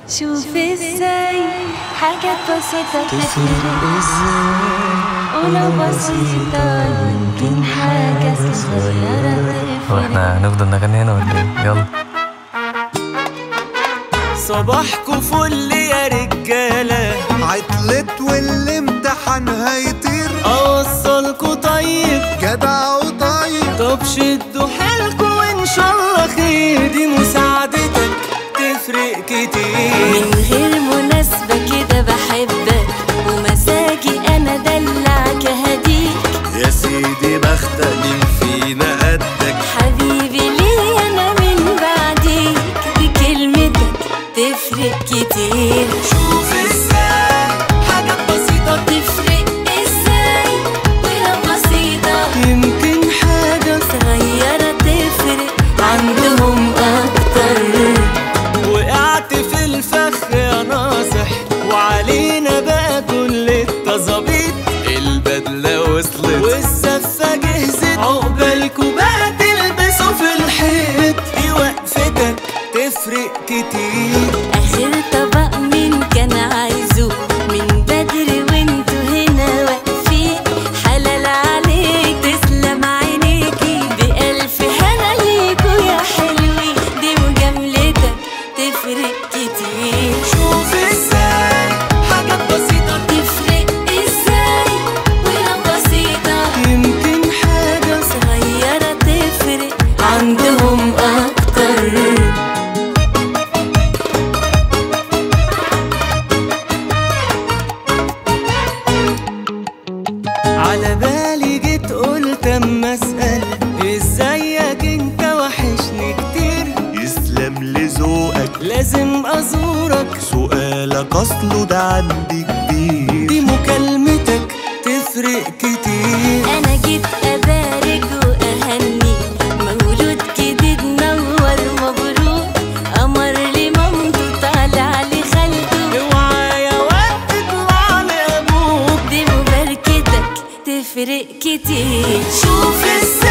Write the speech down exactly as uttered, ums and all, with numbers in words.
شوف ازاي حاجات بسيطة تفرق ازاي ولو بسيطة يمكن حاجة صغيرة هو تفرق. احنا هنفضل نغني هنا ولا ايه؟ يلا. صباحكوا فل يا رجالة، عطلت والامتحان هيطير، اوصلكوا طيب جدع وطيب. طب شدوا حيلكوا وان شاء الله خير، دي مساعدتك تفرق كتير. من غير مناسبة كده بحبك ومزاجي انا دلعك هديك. يا سيدي بختك مين فينا قدك، حبيبي ليه انا من بعديك، بكلمتك تفرق كتير. شوف ازاي حاجات بسيطة تفرق ازاي ولو بسيطة يمكن حاجة صغيرة تفرق عندهم اكتر. وقعت في الفخ يا ناصح، وعلينا بقى كل التظابيط. البدلة وصلت والزفة جهزت، عقبالكوا بقى تلبسوا في الحيط. دي وقفتك تفرق كتير. اخر طبق مين كان عايزه من بدري وانتوا هنا واقفين. حلال عليك تسلم عينيكي بألف هنا ليكوا يا حلوين. دي مجاملتك تفرق كتير. شوف ازاي حاجات بسيطة تفرق ازاي ولو بسيطة يمكن حاجة صغيرة تفرق عندهم اكتر. على بالي جيت قلت اما اسأل، ازيك انت وحشني كتير. يسلم لذوقك، لازم ازورك، سؤالك اصله ده عندي كبير. دي مكالمتك تفرق كتير. انا جيت ابارك واهني مولود جديد نور مبروك. قمر لي مامته طالع لي خالته، اوعى يا واد تطلع لابوك. دي مباركتك تفرق كتير. شوف ازاي